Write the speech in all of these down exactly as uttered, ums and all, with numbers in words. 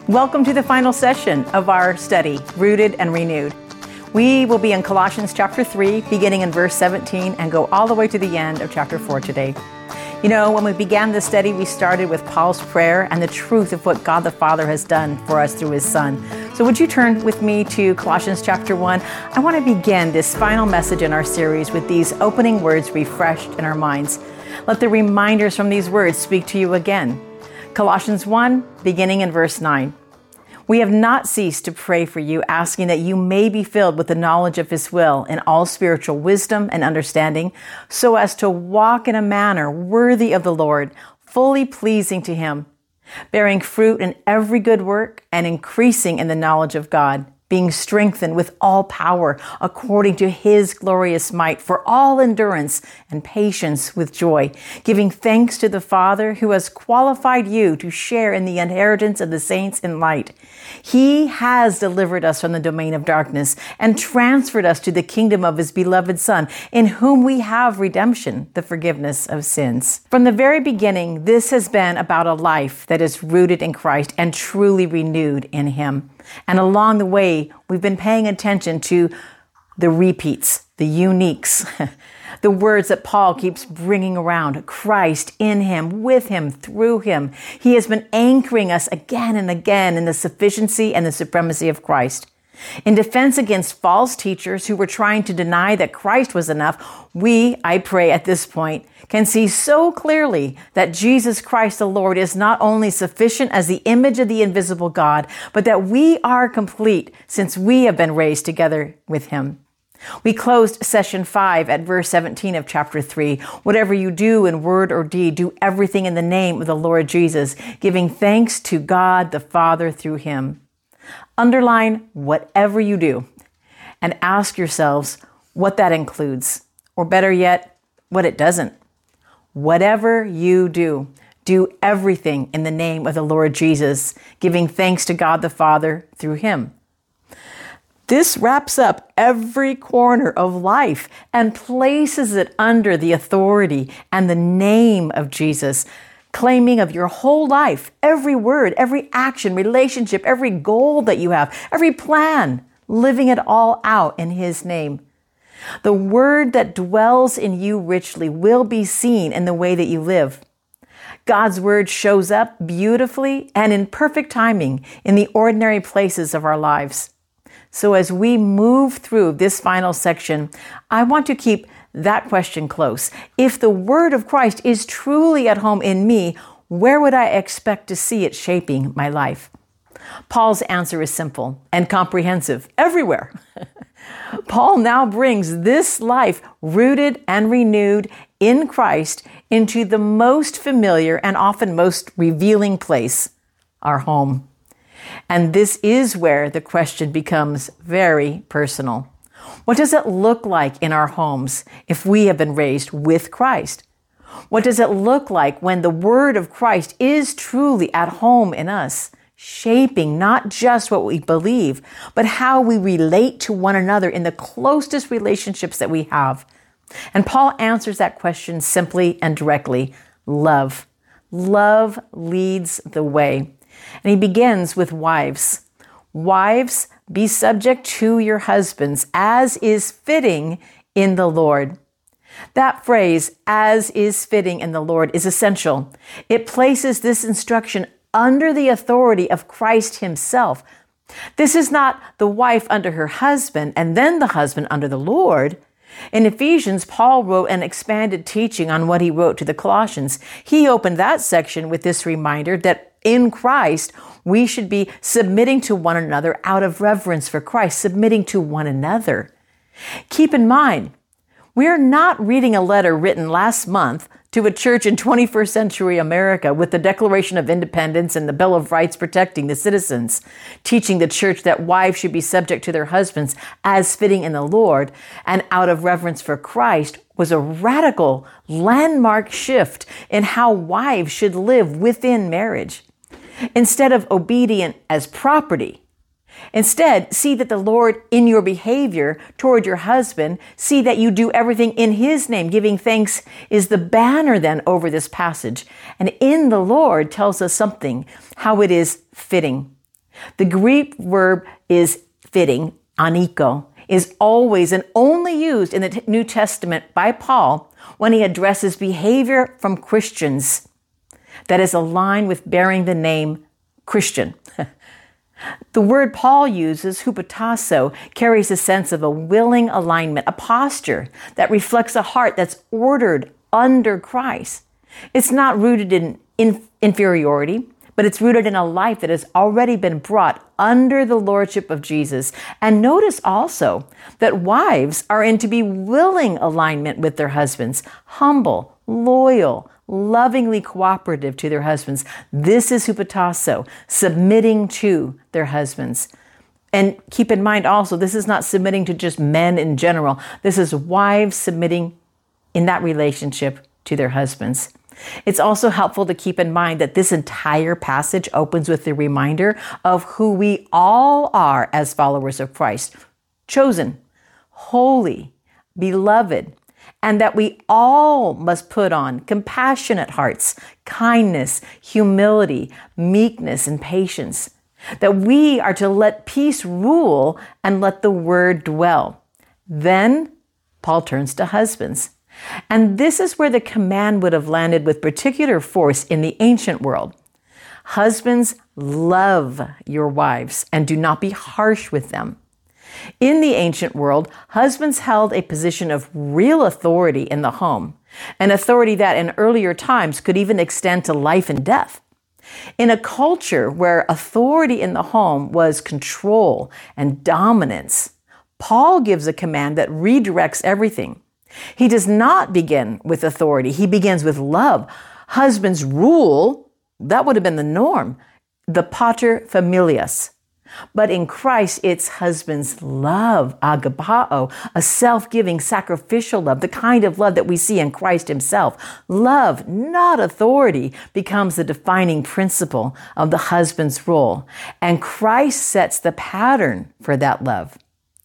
Welcome to the final session of our study, Rooted and Renewed. We will be in Colossians chapter three, beginning in verse seventeen, and go all the way to the end of chapter four today. You know, when we began this study, we started with Paul's prayer and the truth of what God the Father has done for us through his Son. So would you turn with me to Colossians chapter one? I want to begin this final message in our series with these opening words refreshed in our minds. Let the reminders from these words speak to you again. Colossians one, beginning in verse nine. We have not ceased to pray for you, asking that you may be filled with the knowledge of his will in all spiritual wisdom and understanding, so as to walk in a manner worthy of the Lord, fully pleasing to him, bearing fruit in every good work and increasing in the knowledge of God, being strengthened with all power according to his glorious might, for all endurance and patience with joy, giving thanks to the Father who has qualified you to share in the inheritance of the saints in light. He has delivered us from the domain of darkness and transferred us to the kingdom of his beloved Son, in whom we have redemption, the forgiveness of sins. From the very beginning, this has been about a life that is rooted in Christ and truly renewed in him. And along the way, we've been paying attention to the repeats, the uniques, the words that Paul keeps bringing around. Christ, in him, with him, through him. He has been anchoring us again and again in the sufficiency and the supremacy of Christ. In defense against false teachers who were trying to deny that Christ was enough, we, I pray at this point, can see so clearly that Jesus Christ the Lord is not only sufficient as the image of the invisible God, but that we are complete since we have been raised together with him. We closed session five at verse seventeen of chapter three. Whatever you do in word or deed, do everything in the name of the Lord Jesus, giving thanks to God the Father through him. Underline whatever you do and ask yourselves what that includes, or better yet, what it doesn't. Whatever you do, do everything in the name of the Lord Jesus, giving thanks to God the Father through him. This wraps up every corner of life and places it under the authority and the name of Jesus, claiming of your whole life, every word, every action, relationship, every goal that you have, every plan, living it all out in his name. The word that dwells in you richly will be seen in the way that you live. God's word shows up beautifully and in perfect timing in the ordinary places of our lives. So as we move through this final section, I want to keep that question close. If the word of Christ is truly at home in me, where would I expect to see it shaping my life? Paul's answer is simple and comprehensive: everywhere. Paul now brings this life rooted and renewed in Christ into the most familiar and often most revealing place, our home. And this is where the question becomes very personal. What does it look like in our homes if we have been raised with Christ? What does it look like when the word of Christ is truly at home in us, shaping not just what we believe, but how we relate to one another in the closest relationships that we have? And Paul answers that question simply and directly: love. Love leads the way. And he begins with wives. Wives, be subject to your husbands, as is fitting in the Lord. That phrase, as is fitting in the Lord, is essential. It places this instruction under the authority of Christ himself. This is not the wife under her husband and then the husband under the Lord. In Ephesians, Paul wrote an expanded teaching on what he wrote to the Colossians. He opened that section with this reminder that in Christ, we should be submitting to one another out of reverence for Christ, submitting to one another. Keep in mind, we are not reading a letter written last month to a church in twenty-first century America with the Declaration of Independence and the Bill of Rights protecting the citizens, teaching the church that wives should be subject to their husbands as fitting in the Lord and out of reverence for Christ was a radical landmark shift in how wives should live within marriage. Instead of obedient as property, instead, see that the Lord in your behavior toward your husband, see that you do everything in his name. Giving thanks is the banner then over this passage. And in the Lord tells us something, how it is fitting. The Greek verb is fitting, aniko, is always and only used in the New Testament by Paul when he addresses behavior from Christians that is aligned with bearing the name Christian. The word Paul uses, hupotasso, carries a sense of a willing alignment, a posture that reflects a heart that's ordered under Christ. It's not rooted in, in inferiority, but it's rooted in a life that has already been brought under the lordship of Jesus. And notice also that wives are in to be willing alignment with their husbands, humble, loyal, lovingly cooperative to their husbands. This is hupotasso, submitting to their husbands. And keep in mind also, this is not submitting to just men in general. This is wives submitting in that relationship to their husbands. It's also helpful to keep in mind that this entire passage opens with the reminder of who we all are as followers of Christ: chosen, holy, beloved, and that we all must put on compassionate hearts, kindness, humility, meekness, and patience. That we are to let peace rule and let the word dwell. Then Paul turns to husbands. And this is where the command would have landed with particular force in the ancient world. Husbands, love your wives and do not be harsh with them. In the ancient world, husbands held a position of real authority in the home, an authority that in earlier times could even extend to life and death. In a culture where authority in the home was control and dominance, Paul gives a command that redirects everything. He does not begin with authority. He begins with love. Husbands rule, that would have been the norm, the pater familias. But in Christ, it's husbands love, agapao, a self-giving, sacrificial love, the kind of love that we see in Christ himself. Love, not authority, becomes the defining principle of the husband's role. And Christ sets the pattern for that love.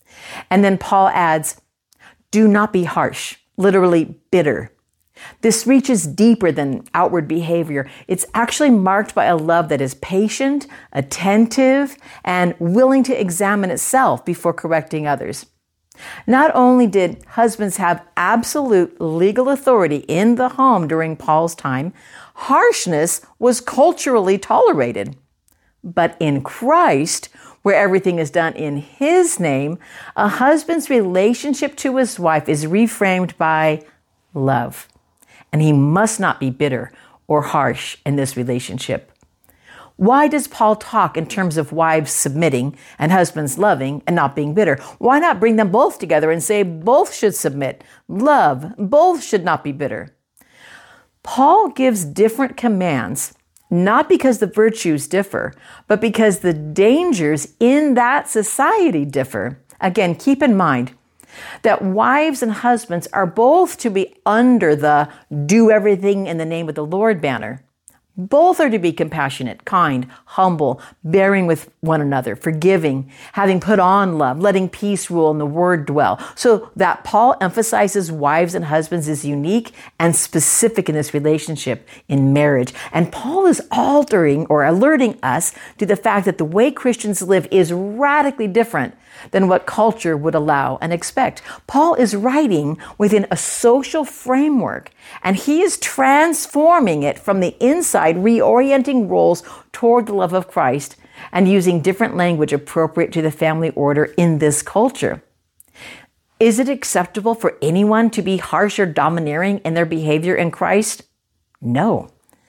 And then Paul adds, do not be harsh, literally bitter. This reaches deeper than outward behavior. It's actually marked by a love that is patient, attentive, and willing to examine itself before correcting others. Not only did husbands have absolute legal authority in the home during Paul's time, harshness was culturally tolerated. But in Christ, where everything is done in his name, a husband's relationship to his wife is reframed by love. And he must not be bitter or harsh in this relationship. Why does Paul talk in terms of wives submitting and husbands loving and not being bitter? Why not bring them both together and say both should submit, love, both should not be bitter? Paul gives different commands, not because the virtues differ, but because the dangers in that society differ. Again, keep in mind that wives and husbands are both to be under the do everything in the name of the Lord banner. Both are to be compassionate, kind, humble, bearing with one another, forgiving, having put on love, letting peace rule and the word dwell. So that Paul emphasizes wives and husbands is unique and specific in this relationship in marriage. And Paul is altering or alerting us to the fact that the way Christians live is radically different than what culture would allow and expect. Paul is writing within a social framework, and he is transforming it from the inside, reorienting roles toward the love of Christ and using different language appropriate to the family order in this culture. Is it acceptable for anyone to be harsh or domineering in their behavior in Christ? No.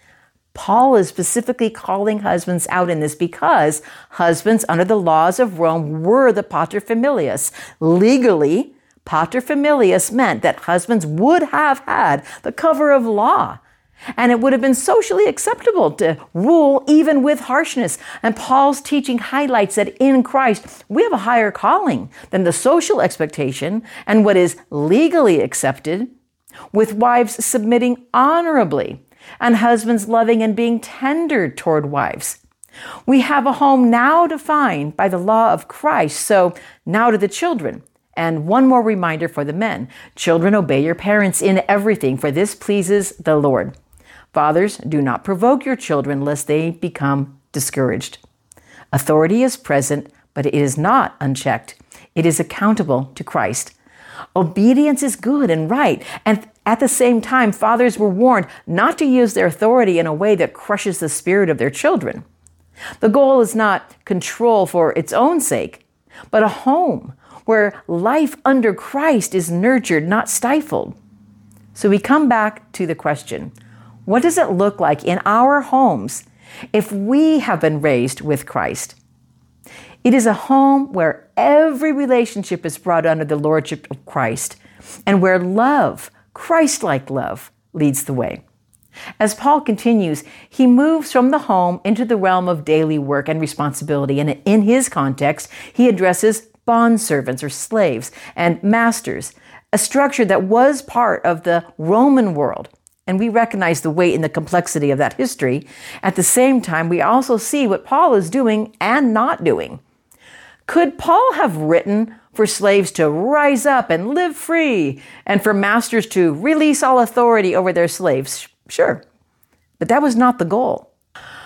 Paul is specifically calling husbands out in this because husbands under the laws of Rome were the paterfamilias. Legally, paterfamilias meant that husbands would have had the cover of law. And it would have been socially acceptable to rule even with harshness. And Paul's teaching highlights that in Christ, we have a higher calling than the social expectation and what is legally accepted, with wives submitting honorably and husbands loving and being tender toward wives. We have a home now defined by the law of Christ. So now to the children. And one more reminder for the men. Children, obey your parents in everything, for this pleases the Lord. Fathers, do not provoke your children lest they become discouraged. Authority is present, but it is not unchecked. It is accountable to Christ. Obedience is good and right, and at the same time, fathers were warned not to use their authority in a way that crushes the spirit of their children. The goal is not control for its own sake, but a home where life under Christ is nurtured, not stifled. So we come back to the question, what does it look like in our homes if we have been raised with Christ? It is a home where every relationship is brought under the lordship of Christ and where love, Christ-like love, leads the way. As Paul continues, he moves from the home into the realm of daily work and responsibility. And in his context, he addresses bondservants or slaves and masters, a structure that was part of the Roman world. And we recognize the weight and the complexity of that history. At the same time, we also see what Paul is doing and not doing. Could Paul have written for slaves to rise up and live free and for masters to release all authority over their slaves? Sure. But that was not the goal.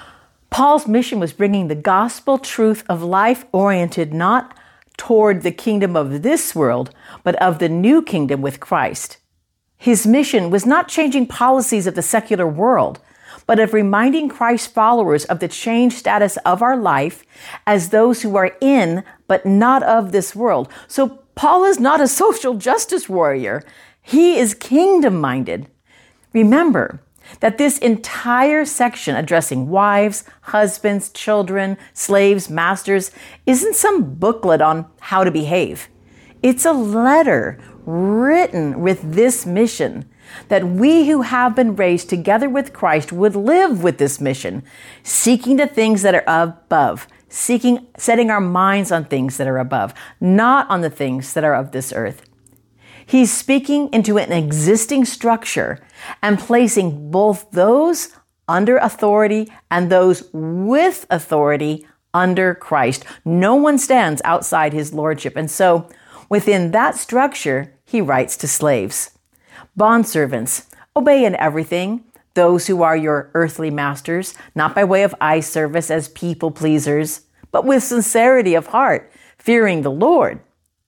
Paul's mission was bringing the gospel truth of life oriented not toward the kingdom of this world, but of the new kingdom with Christ. His mission was not changing policies of the secular world, but of reminding Christ's followers of the changed status of our life as those who are in, but not of this world. So Paul is not a social justice warrior. He is kingdom-minded. Remember that this entire section addressing wives, husbands, children, slaves, masters isn't some booklet on how to behave. It's a letter written with this mission, that we who have been raised together with Christ would live with this mission, seeking the things that are above, seeking, setting our minds on things that are above, not on the things that are of this earth. He's speaking into an existing structure and placing both those under authority and those with authority under Christ. No one stands outside his lordship. And so within that structure, he writes to slaves. Bondservants, obey in everything those who are your earthly masters, not by way of eye service as people pleasers, but with sincerity of heart, fearing the Lord.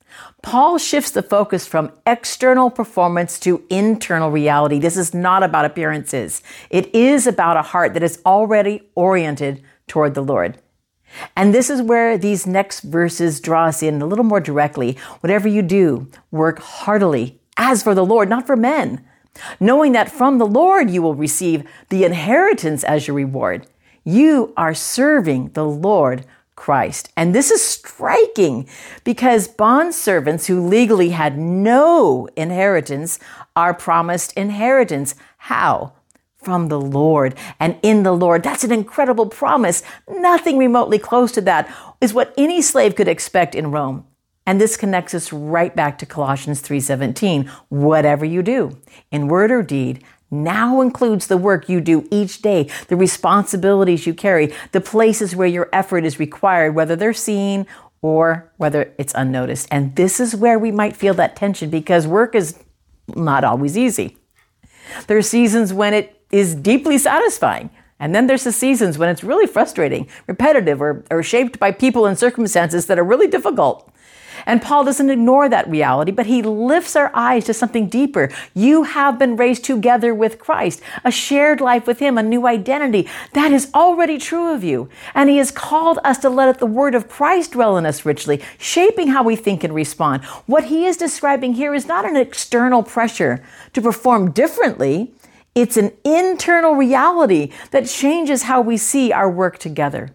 Paul shifts the focus from external performance to internal reality. This is not about appearances. It is about a heart that is already oriented toward the Lord. And this is where these next verses draw us in a little more directly. Whatever you do, work heartily as for the Lord, not for men, knowing that from the Lord you will receive the inheritance as your reward. You are serving the Lord Christ. And this is striking because bondservants who legally had no inheritance are promised inheritance. How? From the Lord and in the Lord. That's an incredible promise. Nothing remotely close to that is what any slave could expect in Rome. And this connects us right back to Colossians three seventeen. Whatever you do, in word or deed, now includes the work you do each day, the responsibilities you carry, the places where your effort is required, whether they're seen or whether it's unnoticed. And this is where we might feel that tension because work is not always easy. There are seasons when it is deeply satisfying. And then there's the seasons when it's really frustrating, repetitive, or, or shaped by people and circumstances that are really difficult. And Paul doesn't ignore that reality, but he lifts our eyes to something deeper. You have been raised together with Christ, a shared life with him, a new identity. That is already true of you. And he has called us to let the word of Christ dwell in us richly, shaping how we think and respond. What he is describing here is not an external pressure to perform differently. It's an internal reality that changes how we see our work together.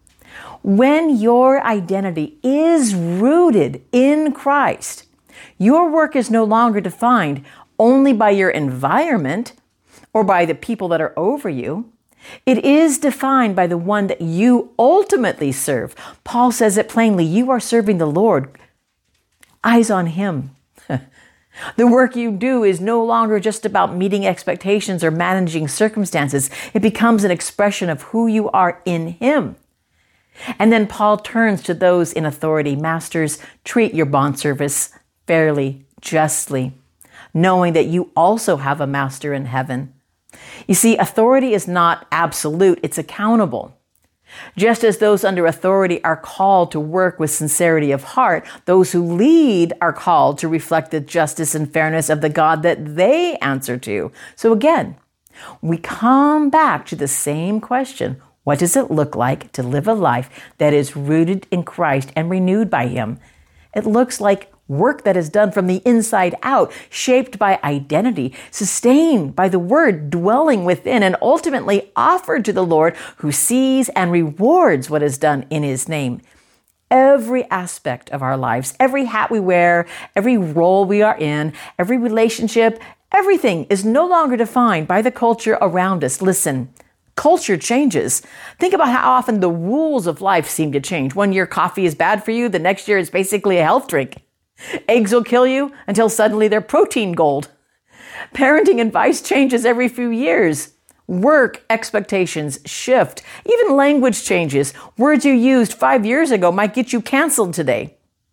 When your identity is rooted in Christ, your work is no longer defined only by your environment or by the people that are over you. It is defined by the one that you ultimately serve. Paul says it plainly, you are serving the Lord. Eyes on him. The work you do is no longer just about meeting expectations or managing circumstances. It becomes an expression of who you are in him. And then Paul turns to those in authority. Masters, treat your bondservants fairly, justly, knowing that you also have a master in heaven. You see, authority is not absolute, it's accountable. Just as those under authority are called to work with sincerity of heart, those who lead are called to reflect the justice and fairness of the God that they answer to. So again, we come back to the same question. What does it look like to live a life that is rooted in Christ and renewed by Him? It looks like work that is done from the inside out, shaped by identity, sustained by the Word dwelling within, and ultimately offered to the Lord who sees and rewards what is done in His name. Every aspect of our lives, every hat we wear, every role we are in, every relationship, everything is no longer defined by the culture around us. Listen, culture changes. Think about how often the rules of life seem to change. One year coffee is bad for you, the next year it's basically a health drink. Eggs will kill you until suddenly they're protein gold. Parenting advice changes every few years. Work expectations shift. Even language changes. Words you used five years ago might get you canceled today.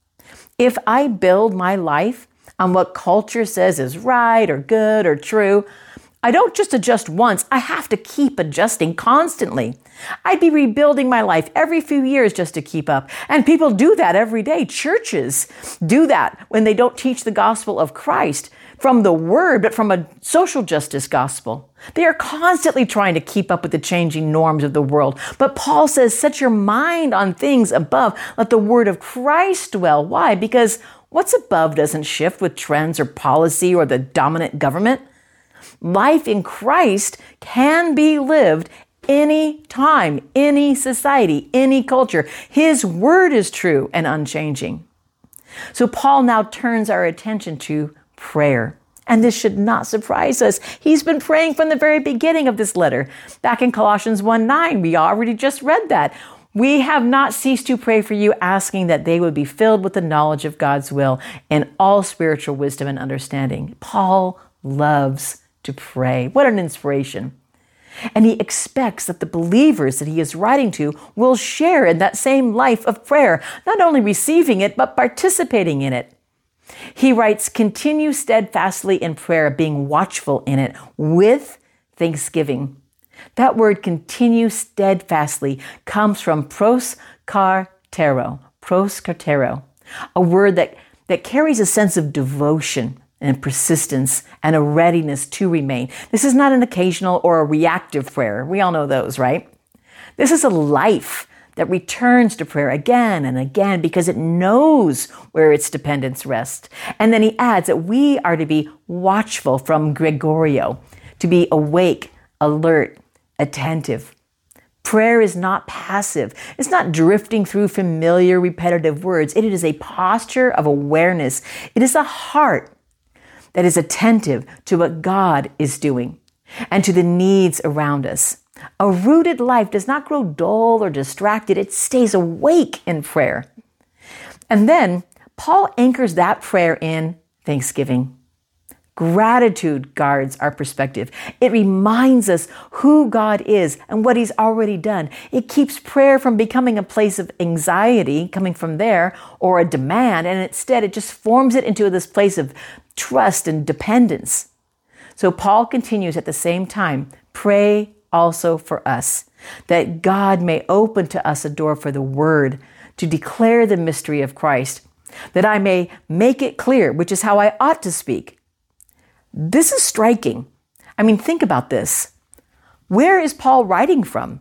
If I build my life on what culture says is right or good or true, I don't just adjust once, I have to keep adjusting constantly. I'd be rebuilding my life every few years just to keep up. And people do that every day. Churches do that when they don't teach the gospel of Christ from the Word, but from a social justice gospel. They are constantly trying to keep up with the changing norms of the world. But Paul says, set your mind on things above. Let the Word of Christ dwell. Why? Because what's above doesn't shift with trends or policy or the dominant government. Life in Christ can be lived any time, any society, any culture. His Word is true and unchanging. So Paul now turns our attention to prayer. And this should not surprise us. He's been praying from the very beginning of this letter. Back in Colossians one nine, we already just read that. We have not ceased to pray for you, asking that they would be filled with the knowledge of God's will and all spiritual wisdom and understanding. Paul loves to pray. What an inspiration. And he expects that the believers that he is writing to will share in that same life of prayer, not only receiving it, but participating in it. He writes, continue steadfastly in prayer, being watchful in it with thanksgiving. That word continue steadfastly comes from proskartero, proskartero, a word that, that carries a sense of devotion and persistence and a readiness to remain. This is not an occasional or a reactive prayer. We all know those, right? This is a life that returns to prayer again and again because it knows where its dependence rests. And then he adds that we are to be watchful, from Gregorio, to be awake, alert, attentive. Prayer is not passive. It's not drifting through familiar, repetitive words. It is a posture of awareness. It is a heart that is attentive to what God is doing and to the needs around us. A rooted life does not grow dull or distracted. It stays awake in prayer. And then Paul anchors that prayer in thanksgiving. Gratitude guards our perspective. It reminds us who God is and what He's already done. It keeps prayer from becoming a place of anxiety coming from there or a demand, and instead it just forms it into this place of trust and dependence. So Paul continues at the same time, pray also for us, that God may open to us a door for the Word to declare the mystery of Christ, that I may make it clear, which is how I ought to speak. This is striking. I mean, think about this. Where is Paul writing from?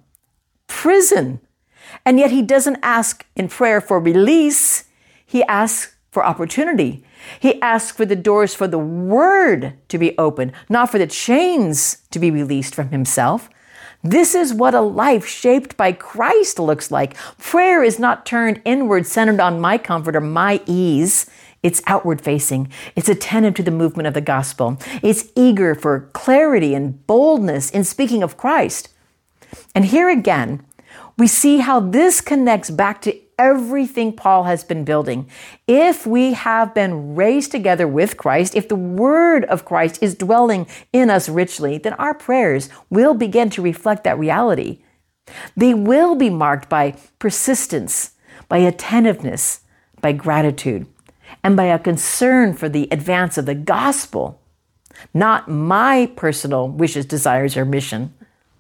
Prison. And yet he doesn't ask in prayer for release. He asks for opportunity. He asks for the doors for the Word to be opened, not for the chains to be released from himself. This is what a life shaped by Christ looks like. Prayer is not turned inward, centered on my comfort or my ease. It's outward facing. It's attentive to the movement of the gospel. It's eager for clarity and boldness in speaking of Christ. And here again, we see how this connects back to everything Paul has been building. If we have been raised together with Christ, if the Word of Christ is dwelling in us richly, then our prayers will begin to reflect that reality. They will be marked by persistence, by attentiveness, by gratitude, and by a concern for the advance of the gospel, not my personal wishes, desires, or mission.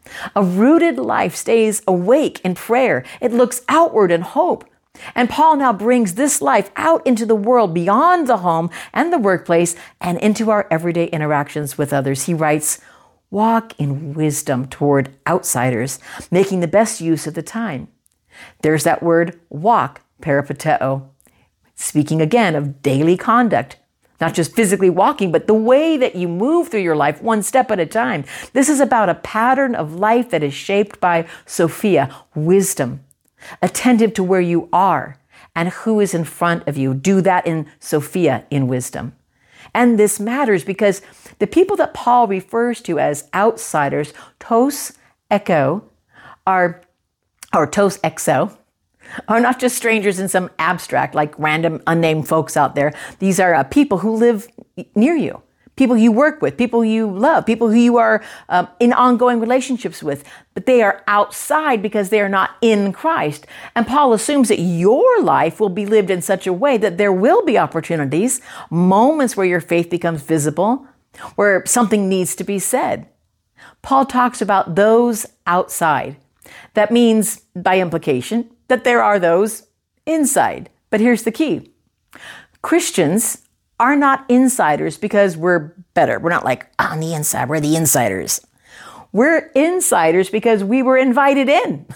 A rooted life stays awake in prayer. It looks outward in hope. And Paul now brings this life out into the world beyond the home and the workplace and into our everyday interactions with others. He writes, walk in wisdom toward outsiders, making the best use of the time. There's that word walk, peripateo, speaking again of daily conduct. Not just physically walking, but the way that you move through your life one step at a time. This is about a pattern of life that is shaped by Sophia, wisdom, attentive to where you are and who is in front of you. Do that in Sophia, in wisdom. And this matters because the people that Paul refers to as outsiders, tos echo, are, or tos exo, are not just strangers in some abstract, like random unnamed folks out there. These are uh, people who live near you, people you work with, people you love, people who you are um, in ongoing relationships with, but they are outside because they are not in Christ. And Paul assumes that your life will be lived in such a way that there will be opportunities, moments where your faith becomes visible, where something needs to be said. Paul talks about those outside. That means, by implication, that there are those inside. But here's the key. Christians are not insiders because we're better. We're not like on the inside. We're the insiders. We're insiders because we were invited in.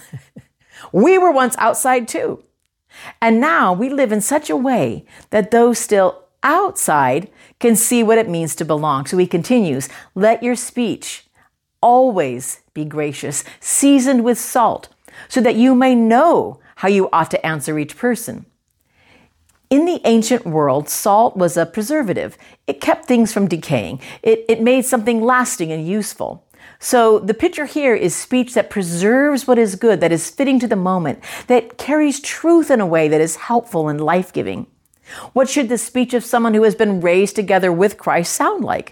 We were once outside too. And now we live in such a way that those still outside can see what it means to belong. So he continues, let your speech always be gracious, seasoned with salt, so that you may know how you ought to answer each person. In the ancient world, salt was a preservative. It kept things from decaying. It, it made something lasting and useful. So the picture here is speech that preserves what is good, that is fitting to the moment, that carries truth in a way that is helpful and life-giving. What should the speech of someone who has been raised together with Christ sound like?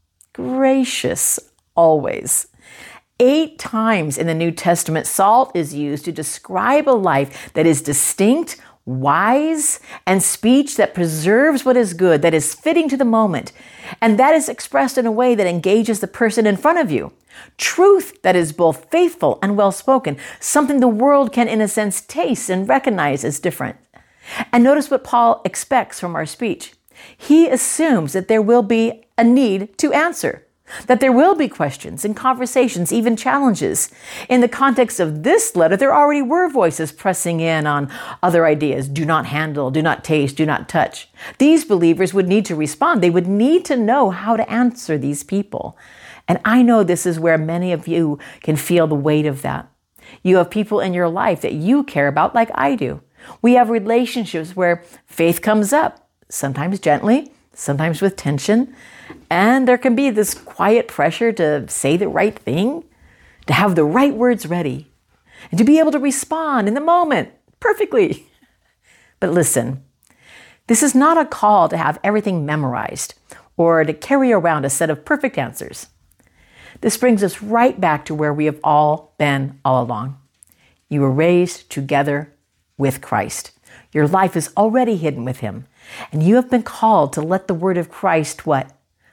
Gracious, always. Eight times in the New Testament, salt is used to describe a life that is distinct, wise, and speech that preserves what is good, that is fitting to the moment. And that is expressed in a way that engages the person in front of you. Truth that is both faithful and well-spoken, something the world can, in a sense, taste and recognize as different. And notice what Paul expects from our speech. He assumes that there will be a need to answer. That there will be questions and conversations, even challenges. In the context of this letter, there already were voices pressing in on other ideas. Do not handle, do not taste, do not touch. These believers would need to respond. They would need to know how to answer these people. And I know this is where many of you can feel the weight of that. You have people in your life that you care about like I do. We have relationships where faith comes up, sometimes gently, sometimes with tension. And there can be this quiet pressure to say the right thing, to have the right words ready, and to be able to respond in the moment perfectly. But listen, this is not a call to have everything memorized or to carry around a set of perfect answers. This brings us right back to where we have all been all along. You were raised together with Christ. Your life is already hidden with him, and you have been called to let the word of Christ, what?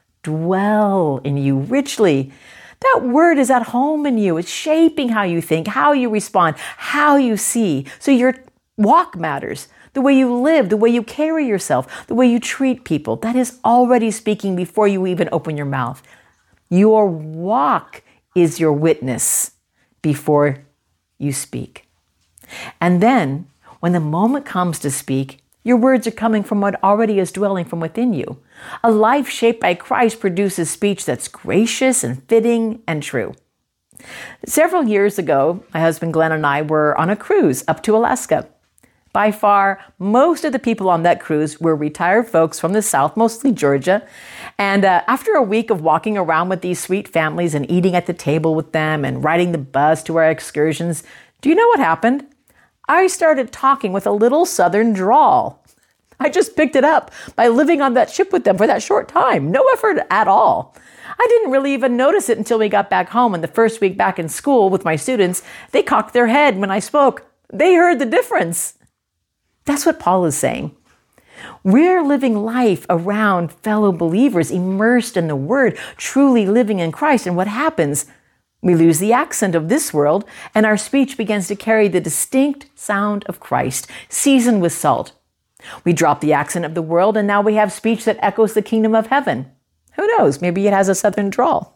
Dwell in you richly. That word is at home in you. It's shaping how you think, how you respond, how you see. So your walk matters. The way you live, the way you carry yourself, the way you treat people. That is already speaking before you even open your mouth. Your walk is your witness before you speak. And then, when the moment comes to speak, your words are coming from what already is dwelling from within you. A life shaped by Christ produces speech that's gracious and fitting and true. Several years ago, my husband Glenn and I were on a cruise up to Alaska. By far, most of the people on that cruise were retired folks from the South, mostly Georgia. And uh, after a week of walking around with these sweet families and eating at the table with them and riding the bus to our excursions, do you know what happened? I started talking with a little Southern drawl. I just picked it up by living on that ship with them for that short time. No effort at all. I didn't really even notice it until we got back home, and the first week back in school with my students, they cocked their head when I spoke. They heard the difference. That's what Paul is saying. We're living life around fellow believers, immersed in the Word, truly living in Christ. And what happens? We lose the accent of this world, and our speech begins to carry the distinct sound of Christ, seasoned with salt. We drop the accent of the world, and now we have speech that echoes the kingdom of heaven. Who knows? Maybe it has a southern drawl.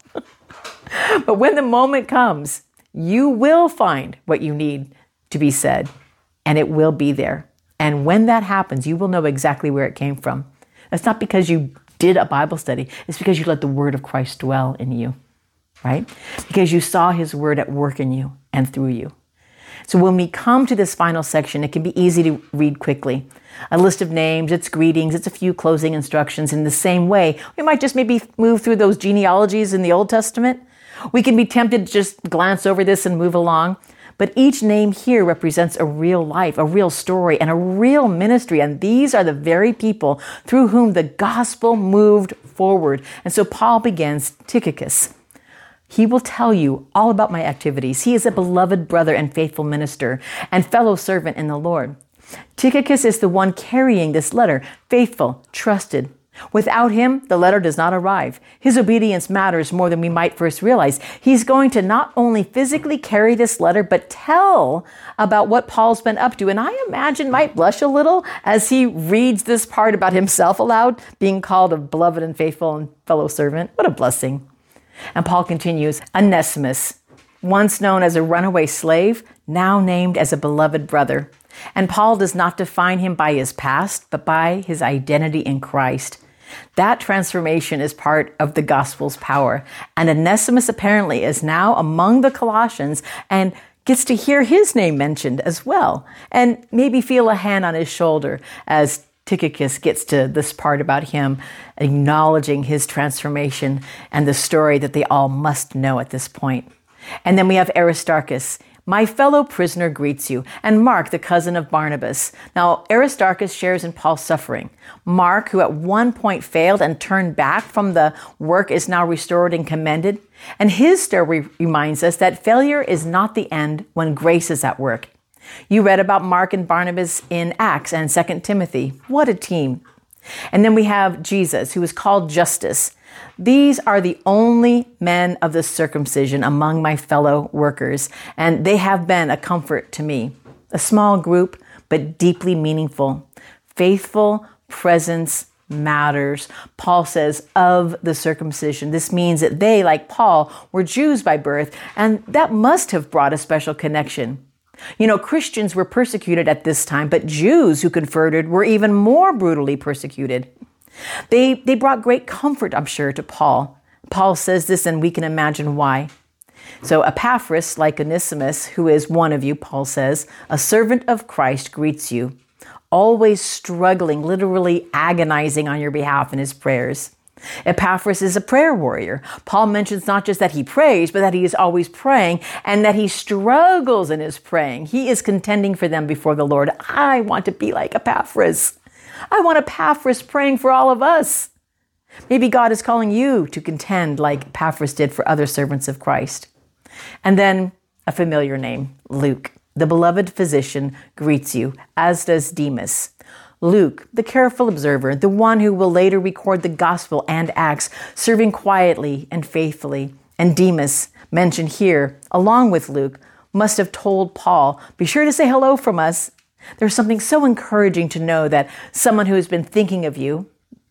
But when the moment comes, you will find what you need to be said, and it will be there. And when that happens, you will know exactly where it came from. That's not because you did a Bible study. It's because you let the word of Christ dwell in you, right? Because you saw his word at work in you and through you. So when we come to this final section, it can be easy to read quickly. A list of names, it's greetings, it's a few closing instructions. In the same way, we might just maybe move through those genealogies in the Old Testament. We can be tempted to just glance over this and move along. But each name here represents a real life, a real story, and a real ministry. And these are the very people through whom the gospel moved forward. And so Paul begins, Tychicus. He will tell you all about my activities. He is a beloved brother and faithful minister and fellow servant in the Lord. Tychicus is the one carrying this letter, faithful, trusted. Without him, the letter does not arrive. His obedience matters more than we might first realize. He's going to not only physically carry this letter, but tell about what Paul's been up to. And I imagine might blush a little as he reads this part about himself aloud, being called a beloved and faithful and fellow servant. What a blessing. And Paul continues, Onesimus, once known as a runaway slave, now named as a beloved brother. And Paul does not define him by his past, but by his identity in Christ. That transformation is part of the gospel's power. And Onesimus apparently is now among the Colossians and gets to hear his name mentioned as well. And maybe feel a hand on his shoulder as Tychicus gets to this part about him, acknowledging his transformation and the story that they all must know at this point. And then we have Aristarchus. My fellow prisoner greets you, and Mark, the cousin of Barnabas. Now, Aristarchus shares in Paul's suffering. Mark, who at one point failed and turned back from the work, is now restored and commended. And his story reminds us that failure is not the end when grace is at work. You read about Mark and Barnabas in Acts and Second Timothy. What a team. And then we have Jesus, who is called Justus. These are the only men of the circumcision among my fellow workers, and they have been a comfort to me. A small group, but deeply meaningful. Faithful presence matters. Paul says of the circumcision. This means that they, like Paul, were Jews by birth, and that must have brought a special connection. You know, Christians were persecuted at this time, but Jews who converted were even more brutally persecuted. They, they brought great comfort, I'm sure, to Paul. Paul says this, and we can imagine why. So Epaphras, like Onesimus, who is one of you, Paul says, a servant of Christ greets you, always struggling, literally agonizing on your behalf in his prayers. Epaphras is a prayer warrior. Paul mentions not just that he prays, but that he is always praying and that he struggles in his praying. He is contending for them before the Lord. I want to be like Epaphras. I want Epaphras praying for all of us. Maybe God is calling you to contend like Epaphras did for other servants of Christ. And then a familiar name, Luke, the beloved physician, greets you, as does Demas. Luke, the careful observer, the one who will later record the gospel and Acts, serving quietly and faithfully. And Demas, mentioned here, along with Luke, must have told Paul, be sure to say hello from us. There's something so encouraging to know that someone who has been thinking of you,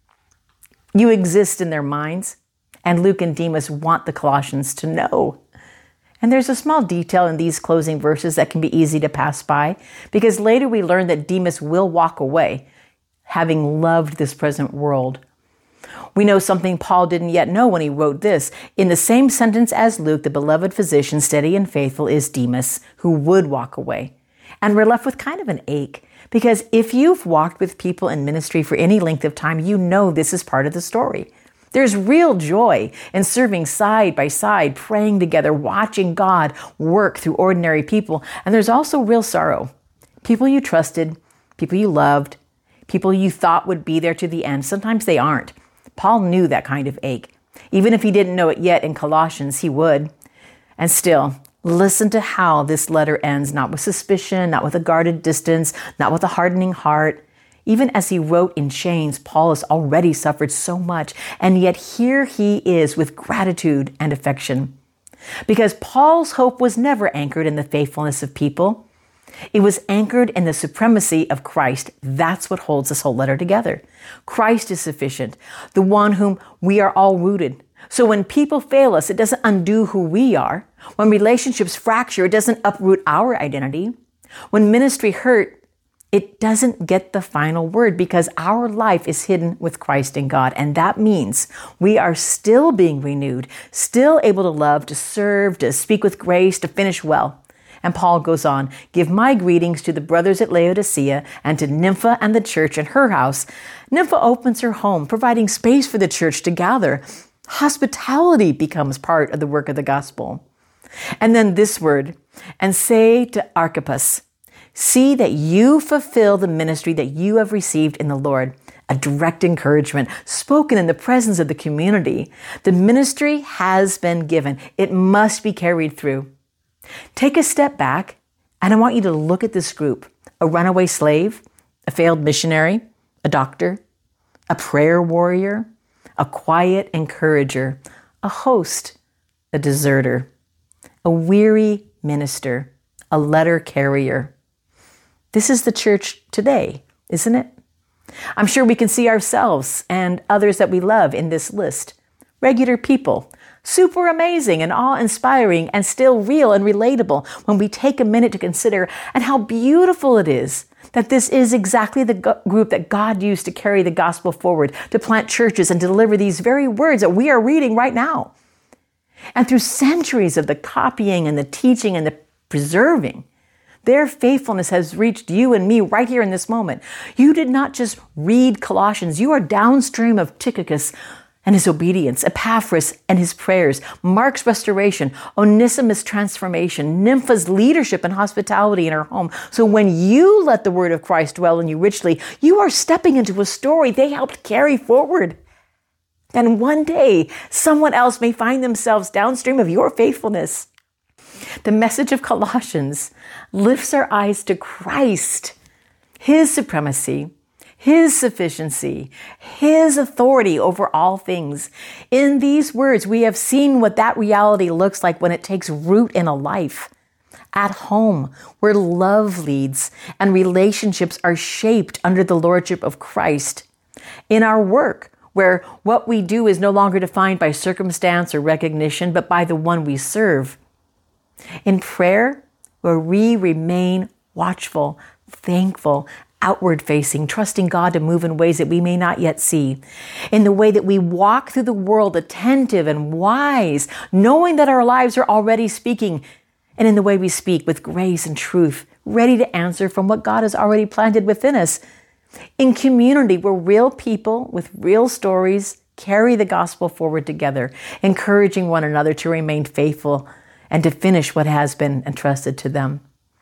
you exist in their minds, and Luke and Demas want the Colossians to know. And there's a small detail in these closing verses that can be easy to pass by, because later we learn that Demas will walk away, having loved this present world. We know something Paul didn't yet know when he wrote this. In the same sentence as Luke, the beloved physician, steady and faithful, is Demas, who would walk away. And we're left with kind of an ache, because if you've walked with people in ministry for any length of time, you know this is part of the story. There's real joy in serving side by side, praying together, watching God work through ordinary people. And there's also real sorrow. People you trusted, people you loved, people you thought would be there to the end. Sometimes they aren't. Paul knew that kind of ache. Even if he didn't know it yet in Colossians, he would. And still, listen to how this letter ends, not with suspicion, not with a guarded distance, not with a hardening heart. Even as he wrote in chains, Paul has already suffered so much, and yet here he is with gratitude and affection. Because Paul's hope was never anchored in the faithfulness of people. It was anchored in the supremacy of Christ. That's what holds this whole letter together. Christ is sufficient, the one whom we are all rooted. So when people fail us, it doesn't undo who we are. When relationships fracture, it doesn't uproot our identity. When ministry hurt, it doesn't get the final word because our life is hidden with Christ in God. And that means we are still being renewed, still able to love, to serve, to speak with grace, to finish well. And Paul goes on, give my greetings to the brothers at Laodicea and to Nympha and the church in her house. Nympha opens her home, providing space for the church to gather. Hospitality becomes part of the work of the gospel. And then this word, and say to Archippus, see that you fulfill the ministry that you have received in the Lord. A direct encouragement spoken in the presence of the community. The ministry has been given. It must be carried through. Take a step back, and I want you to look at this group. A runaway slave, a failed missionary, a doctor, a prayer warrior, a quiet encourager, a host, a deserter, a weary minister, a letter carrier. This is the church today, isn't it? I'm sure we can see ourselves and others that we love in this list. Regular people, super amazing and awe-inspiring and still real and relatable when we take a minute to consider and how beautiful it is that this is exactly the go- group that God used to carry the gospel forward, to plant churches and deliver these very words that we are reading right now. And through centuries of the copying and the teaching and the preserving, their faithfulness has reached you and me right here in this moment. You did not just read Colossians. You are downstream of Tychicus and his obedience, Epaphras and his prayers, Mark's restoration, Onesimus' transformation, Nympha's leadership and hospitality in her home. So when you let the word of Christ dwell in you richly, you are stepping into a story they helped carry forward. And one day, someone else may find themselves downstream of your faithfulness. The message of Colossians lifts our eyes to Christ, his supremacy, his sufficiency, his authority over all things. In these words, we have seen what that reality looks like when it takes root in a life. At home, where love leads and relationships are shaped under the lordship of Christ. In our work, where what we do is no longer defined by circumstance or recognition, but by the one we serve. In prayer, where we remain watchful, thankful, outward-facing, trusting God to move in ways that we may not yet see. In the way that we walk through the world attentive and wise, knowing that our lives are already speaking, and in the way we speak with grace and truth, ready to answer from what God has already planted within us. In community, where real people with real stories carry the gospel forward together, encouraging one another to remain faithful and to finish what has been entrusted to them.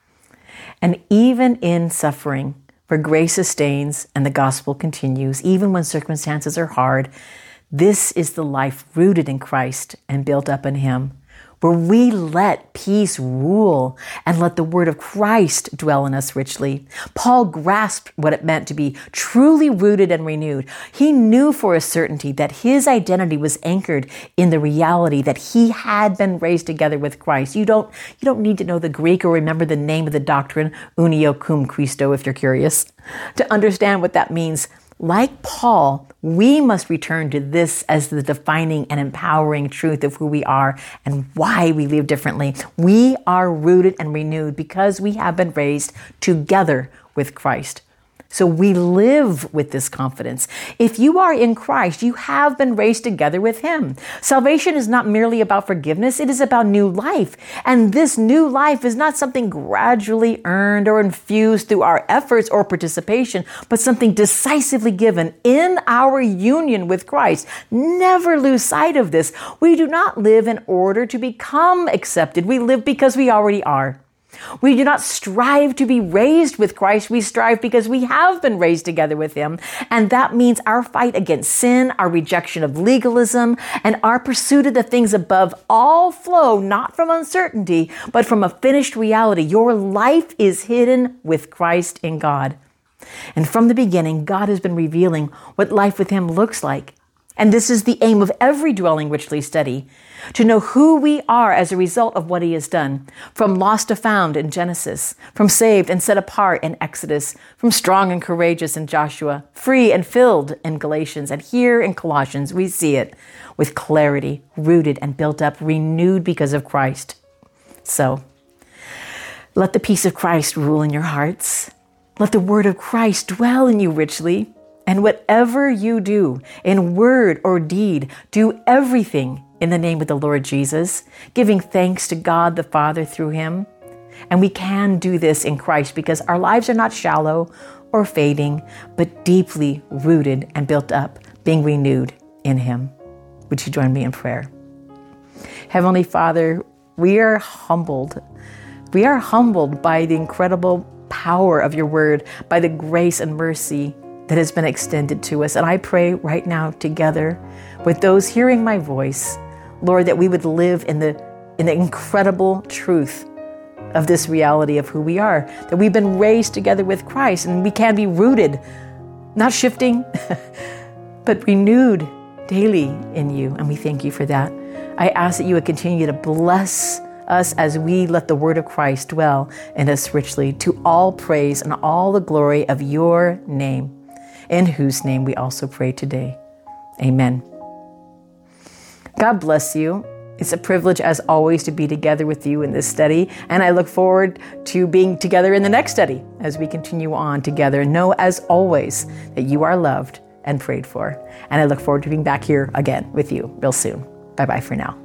And even in suffering, where grace sustains and the gospel continues, even when circumstances are hard, this is the life rooted in Christ and built up in him, where we let peace rule and let the word of Christ dwell in us richly. Paul grasped what it meant to be truly rooted and renewed. He knew for a certainty that his identity was anchored in the reality that he had been raised together with Christ. You don't, you don't need to know the Greek or remember the name of the doctrine, unio cum Christo, if you're curious, to understand what that means. Like Paul, we must return to this as the defining and empowering truth of who we are and why we live differently. We are rooted and renewed because we have been raised together with Christ. So we live with this confidence. If you are in Christ, you have been raised together with him. Salvation is not merely about forgiveness. It is about new life. And this new life is not something gradually earned or infused through our efforts or participation, but something decisively given in our union with Christ. Never lose sight of this. We do not live in order to become accepted. We live because we already are. We do not strive to be raised with Christ. We strive because we have been raised together with him. And that means our fight against sin, our rejection of legalism, and our pursuit of the things above all flow not from uncertainty, but from a finished reality. Your life is hidden with Christ in God. And from the beginning, God has been revealing what life with him looks like. And this is the aim of every Dwelling Richly study, to know who we are as a result of what he has done. From lost to found in Genesis, from saved and set apart in Exodus, from strong and courageous in Joshua, free and filled in Galatians, and here in Colossians we see it with clarity, rooted and built up, renewed because of Christ. So, let the peace of Christ rule in your hearts. Let the word of Christ dwell in you richly. And whatever you do, in word or deed, do everything in the name of the Lord Jesus, giving thanks to God the Father through him. And we can do this in Christ because our lives are not shallow or fading, but deeply rooted and built up, being renewed in him. Would you join me in prayer? Heavenly Father, we are humbled. We are humbled by the incredible power of your word, by the grace and mercy that has been extended to us. And I pray right now together with those hearing my voice, Lord, that we would live in the, in the incredible truth of this reality of who we are, that we've been raised together with Christ and we can be rooted, not shifting, but renewed daily in you. And we thank you for that. I ask that you would continue to bless us as we let the word of Christ dwell in us richly, to all praise and all the glory of your name, in whose name we also pray today. Amen. God bless you. It's a privilege, as always, to be together with you in this study, and I look forward to being together in the next study as we continue on together. Know, as always, that you are loved and prayed for, and I look forward to being back here again with you real soon. Bye-bye for now.